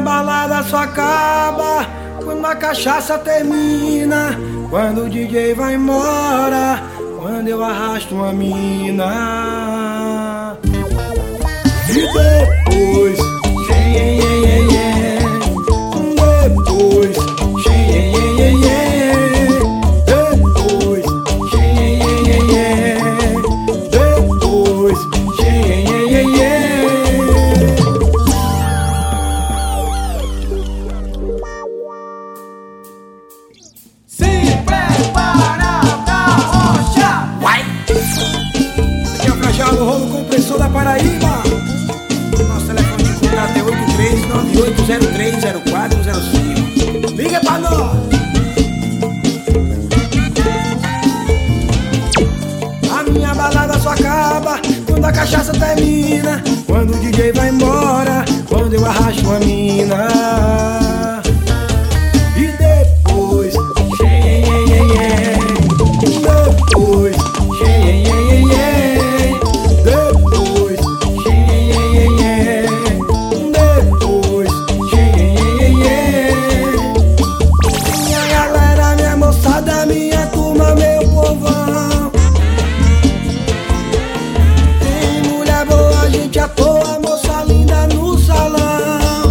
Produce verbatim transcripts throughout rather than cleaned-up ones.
balada só acaba quando a cachaça termina, quando o D J vai embora, quando eu arrasto uma mina. E depois, yeah, yeah, yeah, yeah. Depois, yeah, yeah, yeah, yeah. Depois, yeah, yeah, yeah, yeah. Depois, yeah, yeah, yeah, yeah. Se prepara pra rocha. Vai! Aqui é o Frajado, o rolo compressor da Paraíba. Nosso telefone de contato é oito três nove oito zero três zero quatro zero cinco. Liga pra nós! A minha balada só acaba quando a cachaça termina, quando o D J vai embora, quando eu arrasto a mina. E depois, yeah, yeah, yeah, yeah. Depois, yeah, yeah, yeah, yeah. Depois, yeah, yeah, yeah, yeah. Depois, yeah, yeah, yeah, yeah. Minha galera, minha moçada, minha turma, meu povão. Tem mulher boa, gente à toa, moça linda no salão.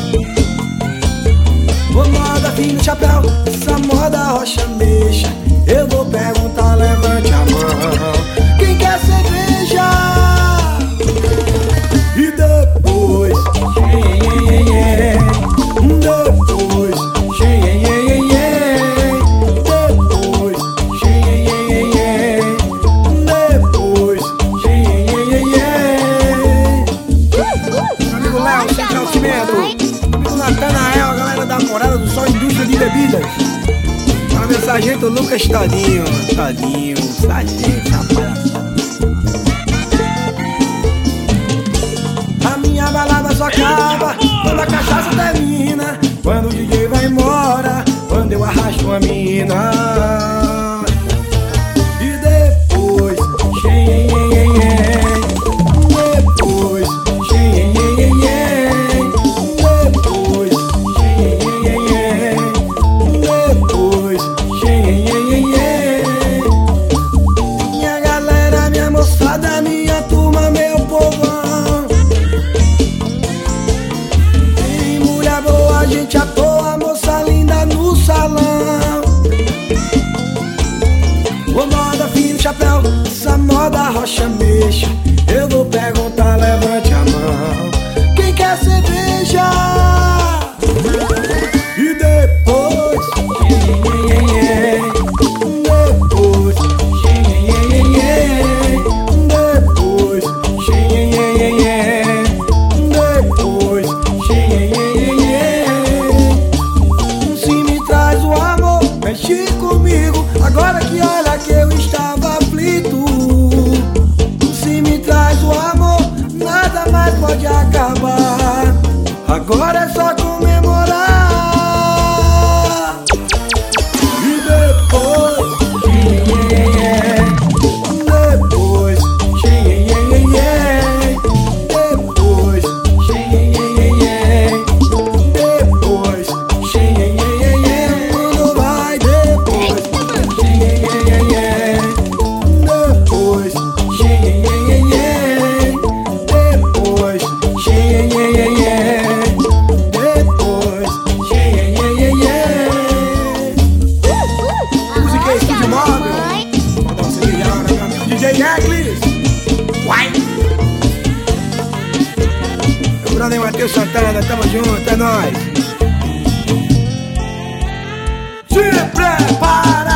Ô moda, fino chapéu, essa moda rocha mexa. Eu vou perguntar, levante a mão. Quem quer cerveja? E depois, yeah, yeah, yeah. Depois, yeah, yeah, yeah, yeah. Depois, yeah, yeah, yeah, yeah. Depois, yeah, yeah, yeah, yeah. Meu amigo Léo, Central Cimento. Amigo Natanael, a galera da Morada do Sol, indústria de bebidas. Fala, meu sargento Lucas Todinho, Todinho, sargento, rapaz. A minha balada só acaba quando a cachaça termina, quando o D J vai embora, quando eu arrasto uma mina. E depois, yeah, yeah, yeah, yeah. Depois, yeah, yeah, yeah, yeah. Depois, yeah, yeah, yeah, yeah. Depois, yeah, yeah, yeah, yeah. Minha galera, minha moçada, minha turma, meu povão. Tem mulher boa, gente à toa, moça linda no salão. Ô moda, fino chapéu, essa moda rocha mexa. Eu vou perguntar, levante a mão. Quem quer cerveja? E depois, yeah, yeah, yeah, yeah. Depois, yeah, yeah, yeah, yeah. Depois, yeah, yeah, yeah, yeah. Depois, yeah, yeah, yeah, yeah. Se me traz o amor, mexe comigo, agora que olha que eu estava aflito. Se me traz o amor, nada mais pode acabar. Agora é só comemorar. E depois, yeah, yeah, yeah. Depois, yeah, yeah, yeah, yeah. Depois, yeah, yeah, yeah, yeah. Depois, yeah, yeah, yeah, yeah. Quando vai depois, yeah, yeah, yeah, yeah. Depois, yeah, yeah, yeah, yeah. Depois, yeah, yeah, yeah, yeah. Depois, yeah, yeah, yeah, yeah. Música Estúdio Móvel. Mandar um celular, né, meu amigo D J Eglis. Uai! Meu brother Matheus Santana, tamo junto, é nóis. Se prepara!